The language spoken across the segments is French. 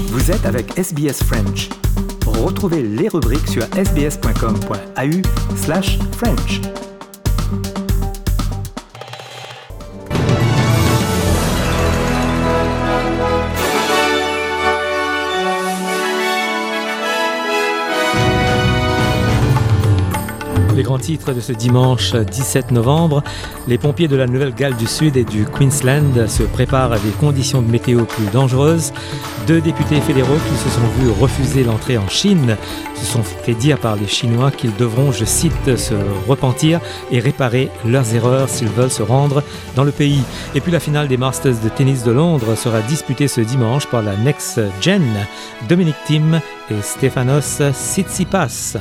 Vous êtes avec SBS French. Retrouvez les rubriques sur sbs.com.au/French. Les grands titres de ce dimanche 17 novembre, les pompiers de la Nouvelle-Galles du Sud et du Queensland se préparent à des conditions de météo plus dangereuses. 2 députés fédéraux qui se sont vus refuser l'entrée en Chine se sont fait dire par les Chinois qu'ils devront, je cite, se repentir et réparer leurs erreurs s'ils veulent se rendre dans le pays. Et puis la finale des Masters de tennis de Londres sera disputée ce dimanche par la Next Gen, Dominic Thiem et Stefanos Tsitsipas.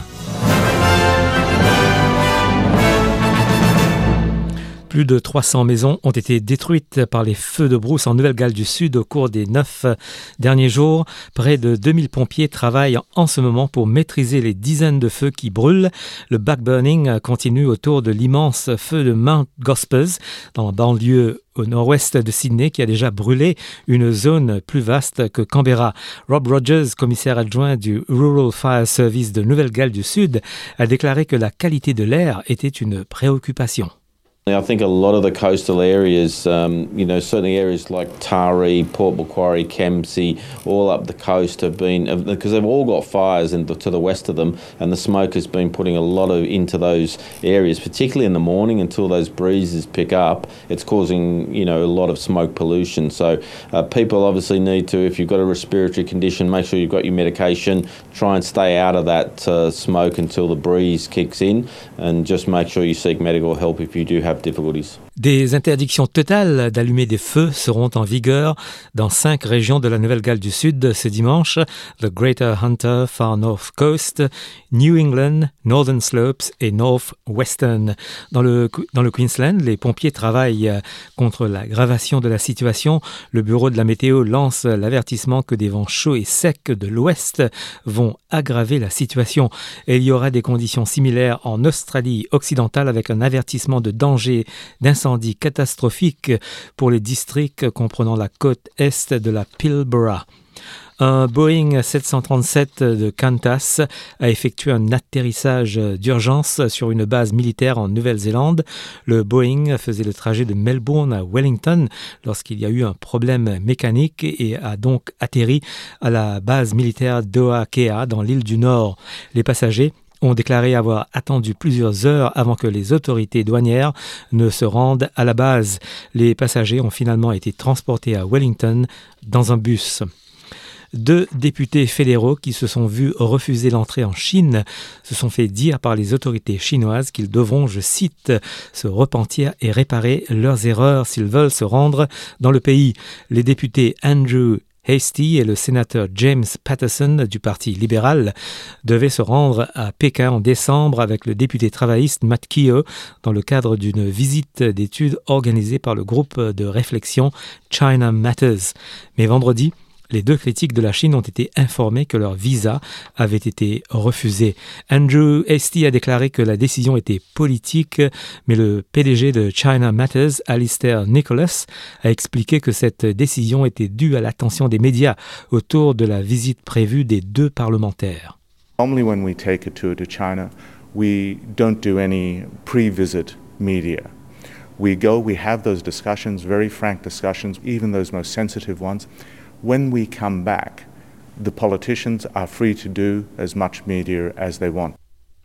Plus de 300 maisons ont été détruites par les feux de brousse en Nouvelle-Galles du Sud au cours des 9 derniers jours. Près de 2000 pompiers travaillent en ce moment pour maîtriser les dizaines de feux qui brûlent. Le backburning continue autour de l'immense feu de Mount Gospers dans la banlieue au nord-ouest de Sydney qui a déjà brûlé une zone plus vaste que Canberra. Rob Rogers, commissaire adjoint du Rural Fire Service de Nouvelle-Galles du Sud, a déclaré que la qualité de l'air était une préoccupation. I think a lot of the coastal areas, certainly areas like Taree, Port Macquarie, Kempsey, all up the coast have been, because they've all got fires to the west of them, and the smoke has been putting a lot into those areas, particularly in the morning until those breezes pick up. It's causing, a lot of smoke pollution. So people obviously need to, if you've got a respiratory condition, make sure you've got your medication, try and stay out of that smoke until the breeze kicks in, and just make sure you seek medical help if you do have difficulties. Des interdictions totales d'allumer des feux seront en vigueur dans 5 régions de la Nouvelle-Galles du Sud ce dimanche: the Greater Hunter, Far North Coast, New England, Northern Slopes et North Western. Dans le Queensland, les pompiers travaillent contre l'aggravation de la situation. Le bureau de la météo lance l'avertissement que des vents chauds et secs de l'ouest vont aggraver la situation. Et il y aura des conditions similaires en Australie occidentale avec un avertissement de danger d'incendie catastrophique pour les districts comprenant la côte est de la Pilbara. Un Boeing 737 de Qantas a effectué un atterrissage d'urgence sur une base militaire en Nouvelle-Zélande. Le Boeing faisait le trajet de Melbourne à Wellington lorsqu'il y a eu un problème mécanique et a donc atterri à la base militaire d'Oakea dans l'île du Nord. Les passagers ont déclaré avoir attendu plusieurs heures avant que les autorités douanières ne se rendent à la base. Les passagers ont finalement été transportés à Wellington dans un bus. 2 députés fédéraux qui se sont vus refuser l'entrée en Chine se sont fait dire par les autorités chinoises qu'ils devront, je cite, se repentir et réparer leurs erreurs s'ils veulent se rendre dans le pays. Les députés Andrew Hastie et le sénateur James Paterson du Parti libéral devaient se rendre à Pékin en décembre avec le député travailliste Matt Keogh dans le cadre d'une visite d'études organisée par le groupe de réflexion China Matters. Mais vendredi, les 2 critiques de la Chine ont été informés que leur visa avait été refusé. Andrew Hastie a déclaré que la décision était politique, mais le PDG de China Matters, Alistair Nicholas, a expliqué que cette décision était due à l'attention des médias autour de la visite prévue des 2 parlementaires. Normally when we take a tour to China, we don't do any pre-visit media. We go, we have those discussions, very frank discussions, even those most sensitive ones. When we come back, the politicians are free to do as much media as they want.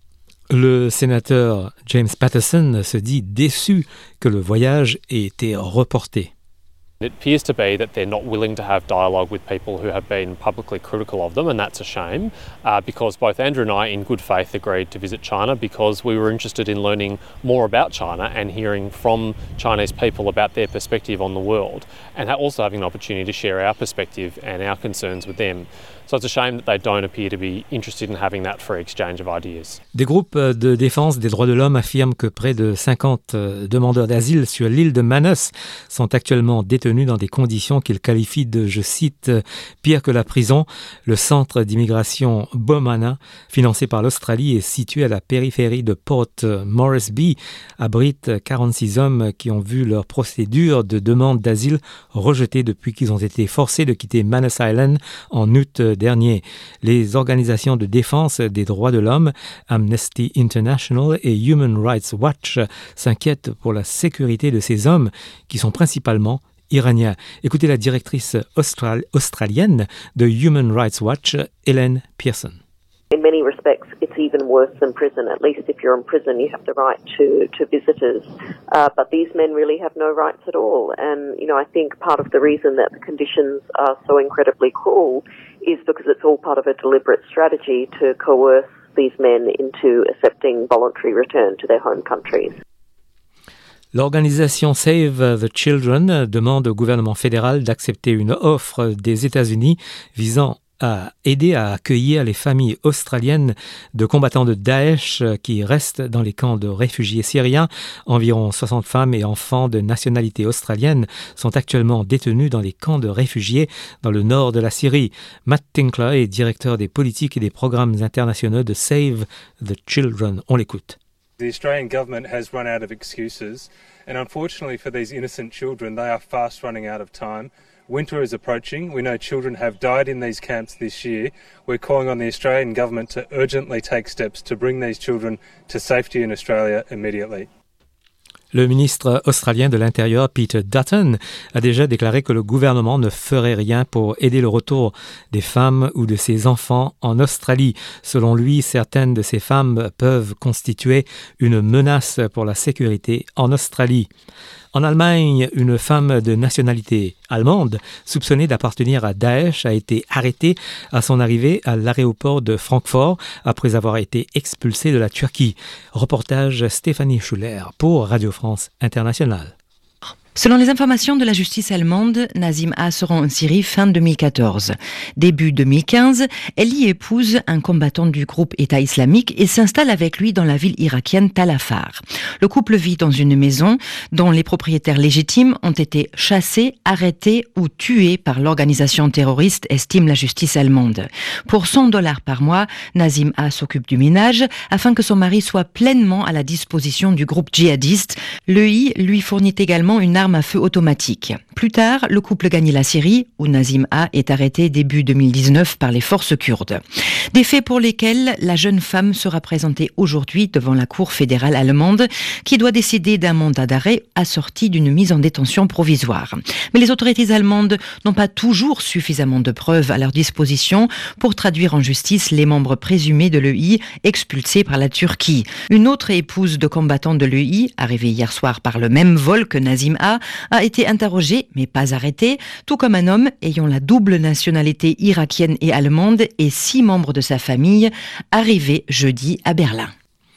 Le sénateur James Paterson se dit déçu que le voyage ait été reporté. It appears to be that they're not willing to have dialogue with people who have been publicly critical of them, and that's a shame, because both Andrew and I, in good faith, agreed to visit China because we were interested in learning more about China and hearing from Chinese people about their perspective on the world, and also having an opportunity to share our perspective and our concerns with them. So it's a shame that they don't appear to be interested in having that free exchange of ideas. Des groupes de défense des droits de l'homme affirment que près de 50 demandeurs d'asile sur l'île de Manus sont actuellement détenus détenus dans des conditions qu'il qualifie de, je cite, pire que la prison. Le centre d'immigration Bomana, financé par l'Australie et situé à la périphérie de Port Moresby, abrite 46 hommes qui ont vu leur procédure de demande d'asile rejetée depuis qu'ils ont été forcés de quitter Manus Island en août dernier. Les organisations de défense des droits de l'homme, Amnesty International et Human Rights Watch, s'inquiètent pour la sécurité de ces hommes qui sont principalement iraniens. Écoutez la directrice australienne de Human Rights Watch, Helen Pearson. In many respects, it's even worse than prison. At least if you're in prison, you have the right to visitors. But these men really have no rights at all. And, I think part of the reason that the conditions are so incredibly cruel is because it's all part of a deliberate strategy to coerce these men into accepting voluntary return to their home countries. L'organisation Save the Children demande au gouvernement fédéral d'accepter une offre des États-Unis visant à aider à accueillir les familles australiennes de combattants de Daesh qui restent dans les camps de réfugiés syriens. Environ 60 femmes et enfants de nationalité australienne sont actuellement détenus dans les camps de réfugiés dans le nord de la Syrie. Matt Tinkler est directeur des politiques et des programmes internationaux de Save the Children. On l'écoute. The Australian government has run out of excuses, and unfortunately for these innocent children, they are fast running out of time. Winter is approaching. We know children have died in these camps this year. We're calling on the Australian government to urgently take steps to bring these children to safety in Australia immediately. Le ministre australien de l'Intérieur, Peter Dutton, a déjà déclaré que le gouvernement ne ferait rien pour aider le retour des femmes ou de ses enfants en Australie. Selon lui, certaines de ces femmes peuvent constituer une menace pour la sécurité en Australie. En Allemagne, une femme de nationalité allemande, soupçonnée d'appartenir à Daesh, a été arrêtée à son arrivée à l'aéroport de Francfort après avoir été expulsée de la Turquie. Reportage Stéphanie Schuller pour Radio France Internationale. Selon les informations de la justice allemande, Nazim A se rend en Syrie fin 2014. Début 2015, elle y épouse un combattant du groupe État islamique et s'installe avec lui dans la ville irakienne Tal Afar. Le couple vit dans une maison dont les propriétaires légitimes ont été chassés, arrêtés ou tués par l'organisation terroriste, estime la justice allemande. Pour $100 par mois, Nazim A s'occupe du ménage afin que son mari soit pleinement à la disposition du groupe djihadiste. L'EI lui fournit également une arme à feu automatique. Plus tard, le couple gagne la Syrie, où Nazim A est arrêté début 2019 par les forces kurdes. Des faits pour lesquels la jeune femme sera présentée aujourd'hui devant la Cour fédérale allemande, qui doit décider d'un mandat d'arrêt assorti d'une mise en détention provisoire. Mais les autorités allemandes n'ont pas toujours suffisamment de preuves à leur disposition pour traduire en justice les membres présumés de l'EI expulsés par la Turquie. Une autre épouse de combattant de l'EI, arrivée hier soir par le même vol que Nazim A été interrogé mais pas arrêté, tout comme un homme ayant la double nationalité irakienne et allemande et 6 membres de sa famille arrivés jeudi à Berlin.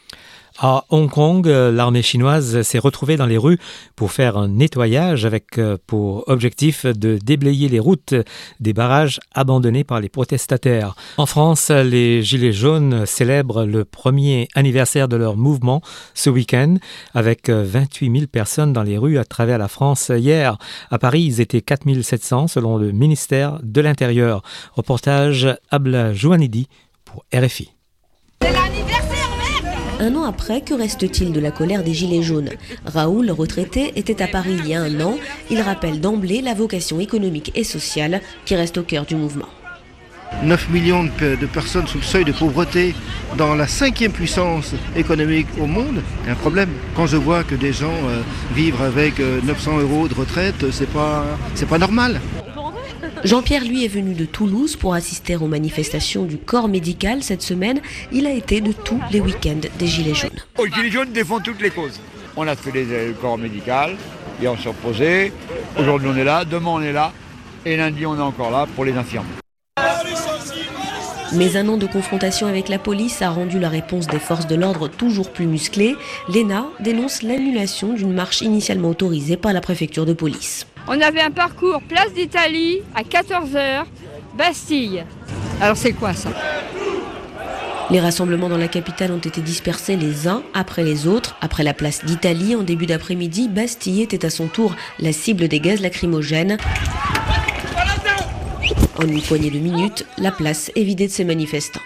À Hong Kong, l'armée chinoise s'est retrouvée dans les rues pour faire un nettoyage avec pour objectif de déblayer les routes des barrages abandonnés par les protestataires. En France, les Gilets jaunes célèbrent le premier anniversaire de leur mouvement ce week-end avec 28 000 personnes dans les rues à travers la France hier. À Paris, ils étaient 4 700 selon le ministère de l'Intérieur. Reportage Abla Jouanidi pour RFI. Un an après, que reste-t-il de la colère des Gilets jaunes ? Raoul, retraité, était à Paris il y a un an. Il rappelle d'emblée la vocation économique et sociale qui reste au cœur du mouvement. 9 millions de personnes sous le seuil de pauvreté dans la 5e puissance économique au monde, c'est un problème. Quand je vois que des gens vivent avec 900 € de retraite, c'est pas normal. Jean-Pierre, lui, est venu de Toulouse pour assister aux manifestations du corps médical cette semaine. Il a été de tous les week-ends des Gilets jaunes. Les Gilets jaunes défendent toutes les causes. On a fait le corps médical et on s'est opposé. Aujourd'hui on est là, demain on est là et lundi on est encore là pour les infirmes. Mais un an de confrontation avec la police a rendu la réponse des forces de l'ordre toujours plus musclée. L'ENA dénonce l'annulation d'une marche initialement autorisée par la préfecture de police. On avait un parcours place d'Italie à 14h, Bastille. Alors c'est quoi ça ? Les rassemblements dans la capitale ont été dispersés les uns après les autres. Après la place d'Italie, en début d'après-midi, Bastille était à son tour la cible des gaz lacrymogènes. En une poignée de minutes, la place est vidée de ses manifestants.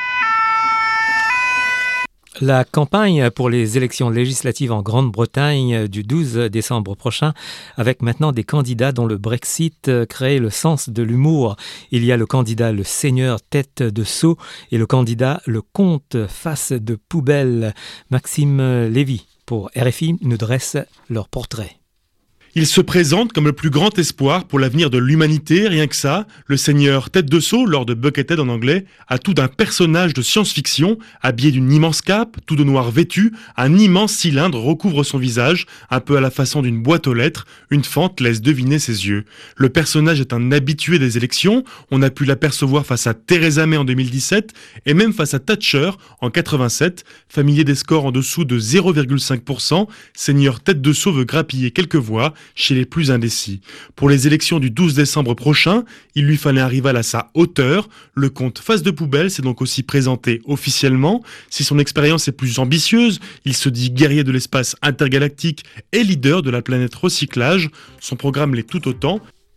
La campagne pour les élections législatives en Grande-Bretagne du 12 décembre prochain, avec maintenant des candidats dont le Brexit crée le sens de l'humour. Il y a le candidat le seigneur tête de seau et le candidat le comte face de poubelle. Maxime Lévy pour RFI nous dresse leur portrait. Il se présente comme le plus grand espoir pour l'avenir de l'humanité, rien que ça. Le seigneur tête de seau, Lord Buckethead en anglais, a tout d'un personnage de science-fiction, habillé d'une immense cape, tout de noir vêtu, un immense cylindre recouvre son visage, un peu à la façon d'une boîte aux lettres, une fente laisse deviner ses yeux. Le personnage est un habitué des élections, on a pu l'apercevoir face à Theresa May en 2017, et même face à Thatcher en 87, familier des scores en dessous de 0,5%, seigneur tête de seau veut grappiller quelques voix, chez les plus indécis. Pour les élections du 12 décembre prochain, il lui fallait un rival à sa hauteur. Le comte face de poubelle s'est donc aussi présenté officiellement. Si son expérience est plus ambitieuse, il se dit guerrier de l'espace intergalactique et leader de la planète recyclage. Son programme l'est tout autant.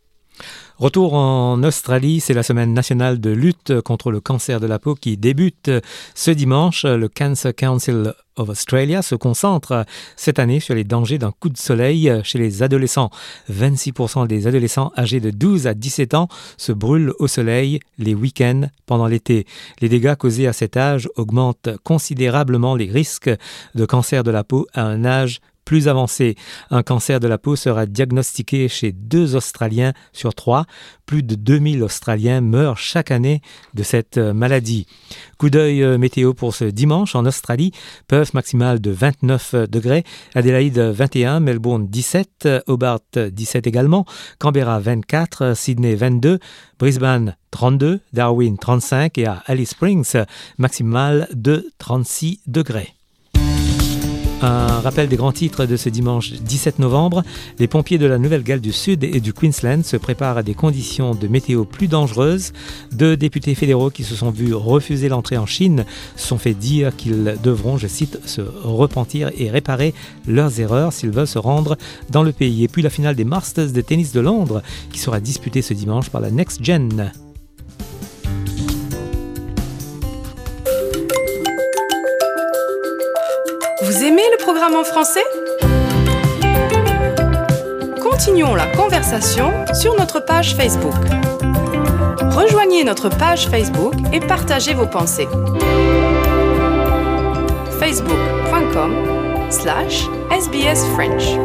Retour en Australie, c'est la semaine nationale de lutte contre le cancer de la peau qui débute ce dimanche. Le Cancer Council of Australia se concentre cette année sur les dangers d'un coup de soleil chez les adolescents. 26% des adolescents âgés de 12 à 17 ans se brûlent au soleil les week-ends pendant l'été. Les dégâts causés à cet âge augmentent considérablement les risques de cancer de la peau à un âge plus avancé. Un cancer de la peau sera diagnostiqué chez 2 Australiens sur 3. Plus de 2000 Australiens meurent chaque année de cette maladie. Coup d'œil météo pour ce dimanche en Australie. Perth maximale de 29 degrés. Adélaïde 21, Melbourne 17, Hobart 17 également, Canberra 24, Sydney 22, Brisbane 32, Darwin 35 et à Alice Springs maximale de 36 degrés. Un rappel des grands titres de ce dimanche 17 novembre. Les pompiers de la Nouvelle-Galles du Sud et du Queensland se préparent à des conditions de météo plus dangereuses. 2 députés fédéraux qui se sont vus refuser l'entrée en Chine se sont fait dire qu'ils devront, je cite, se repentir et réparer leurs erreurs s'ils veulent se rendre dans le pays. Et puis la finale des Masters de tennis de Londres qui sera disputée ce dimanche par la Next Gen. Vous aimez le programme en français ? Continuons la conversation sur notre page Facebook. Rejoignez notre page Facebook et partagez vos pensées. facebook.com/SBS French.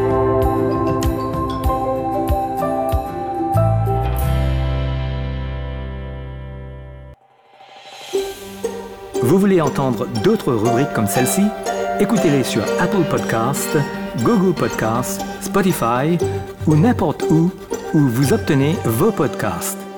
Vous voulez entendre d'autres rubriques comme celle-ci ? Écoutez-les sur Apple Podcasts, Google Podcasts, Spotify ou n'importe où vous obtenez vos podcasts.